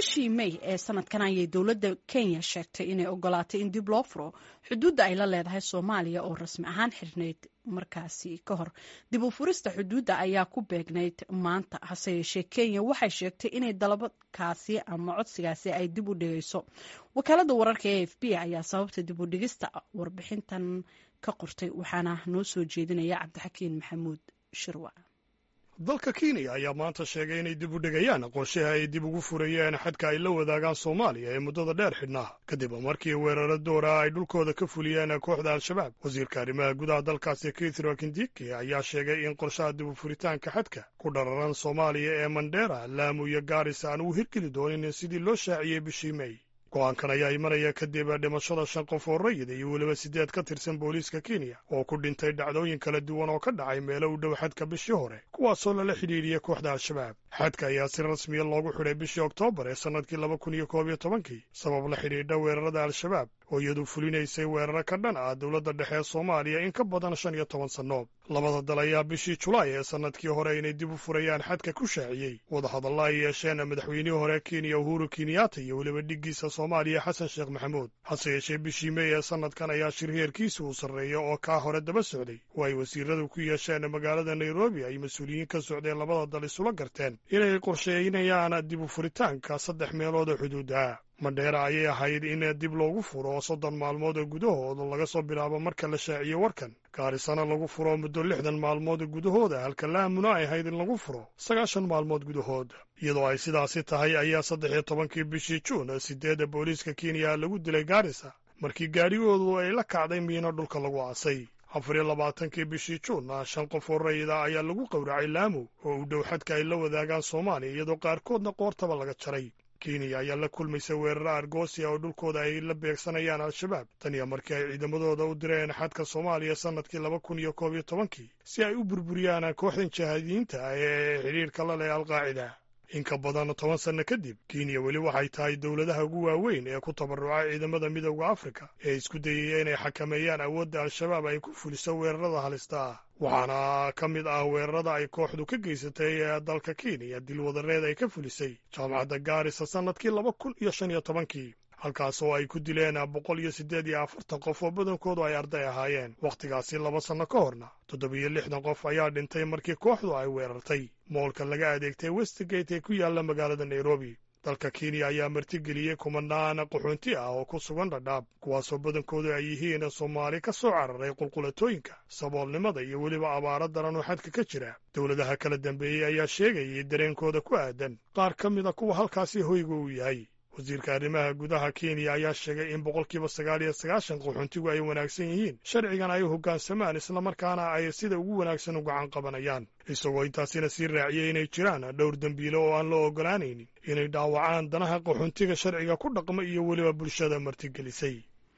bishii May ee sanadkan ayay dowladda Kenya sheegtay inay ogolaatay in dib loo furo xuduudda ay la leedahay Soomaaliya oo rasmi ahaan xirneyd markaasi ka hor. Dib u furista xuduudda ayaa ku beegnayd maanta, hase yeeshee Kenya waxay sheegtay inay dalabkaasi ama codsigaasi ay dib u dhigayso. Wakaaladda wararka ee AFP ayaa sababta dib u dhigista warbixintan ka qortay, waxaana noo soo jeedinaya Cabdixakiin Maxamuud Shirwac. dalka Kenya ayaa maanta sheegay inay dib u dhigayaan qorshaha ay dib ugu furayeen xadka ay la wadaagaan Soomaaliya ee muddada dheer xidhnaa kadib markii weeraro doora ay dhulkooda ka fuliyeen kooxda Al-Shabaab. Wasiirka arrimaha gudaha dalkaasi Kithure Kindiki ayaa sheegay in qorshaha dib u furitaanka xadka ku dhararan Soomaaliya ee Mandera, Lamu iyo Garissa aan u hirgeli doonin sidii loo shaaciyey bishii May. go'aankan ayaa imanaya kadib dhimashada 5 qof oo rayid iyo weliba 8 ka tirsan booliiska Kenya oo ku dhintay dhacdooyin kala duwan oo ka dhacay meelo u dhow xadka bishii hore, kuwaasoo lala xidhiidhiyey kooxda Al-Shabaab. xadka ayaa si rasmi ah loogu xidhay bishii Oktoobar ee sanadkii 2011 sabab la xidhiidha weerarada Al-Shabaab oo iyadu fulinaysay weeraro ka dhan ah dowladda dhexe ee Soomaaliya in ka badan 15 sanno. labada dal ayaa bishii Julaay ee sanadkii hore inay dib u furayaan xadka ku shaaciyey wadahadalla ay yeesheen madaxweynihii hore Kenya Uhuru Kenyatta iyo weliba dhiggiisa Soomaaliya Xasan Sheekh Maxamuud. hase yeeshee bishii May ee sanadkan ayaa shir heerkiisu u sarreeya oo ka hore daba socday oo ay wasiiradu ku yeesheen magaalada Nairobi ay mas'uuliyiin ka socdeen labada dal isula garteen inay qorsheynayaan dib u furitaanka 3 meelood oo xuduuda. Mandera ayay ahayd in dib loogu furo 30 maalmood gudahooda laga soo bilaabo marka la shaaciyey warkan. Garissana lagu furo muddo 60 maalmood gudahooda, halka Laamuna ay ahayd in lagu furo 90 maalmood gudahood. iyadoo ay sidaasi tahay ayaa 13 bishii Juun 8 booliiska Kenya lagu dilay Garissa markii gaadhigoodu ay la kacday miino dhulka lagu aasay. 24 bishii Juun 5 qof oo rayid ayaa lagu qowracay Lamu oo u dhow xadka ay la wadaagaan Soomaaliya, iyadoo qaarkoodna qoortaba laga jaray. Kenya ayaa la kulmaysa weeraro argoosi oo dhulkooda ay la beegsanayaan Al-Shabaab tan iyo markii ay ciidamadooda u direen xadka Soomaaliya sanadkii 2011 si ay u burburiyaan kooxdan jihaadiyiinta ee xiriirka la leh Al-Qaacida. in ka badan 10 sano kadib, Kenya weli waxay tahay dowladaha ugu waaweyn ee ku tabaruca ciidamada Midowga Afrika ee isku dayaya inay xakameeyaan awoodda Al-Shabaab ay ku fuliso weerarada halista ah. waxaana ka mid ah weerarada ay kooxdu ka geysatay dalka Kenya dilwadareed ay ka fulisay jaamacadda Garissa sanadkii 2015 halkaas oo ay ku dileen 148 qof oo badankoodu ay arday ahaayeen. wakhtigaasi 2 sano ka horna 67 qof ayaa dhintay markii kooxdu ay weerartay moolka laga adeegtay Westgate ee ku yaalla magaalada Nairobi. dalka Kenya ayaa martigeliyey kumanaan qaxoonti ah oo ku sugan Dadaab, kuwaasoo badankoodu ay yihiin Soomaali ka soo cararay qulqulatooyinka, saboolnimada iyo weliba abaaro daran oo xadka ka jira. dowladaha kala dambeeyey ayaa sheegayay dareenkooda ku aadan qaar ka mid a kuwa halkaasi hoyga uu yahay. wasiirka arrimaha gudaha Kenya ayaa sheegay in 99% qaxoontigu ay wanaagsan yihiin, sharcigan ay u hoggaansamaan islamarkaana ay sida ugu wanaagsan u gacan qabanayaan, isagoo intaasina sii raaciyey inay jiraan dhowr dembiilo oo aan loo ogolaanaynin inay dhaawacaan danaha qaxoontiga sharciga ku dhaqma iyo weliba bulshada martigelisay.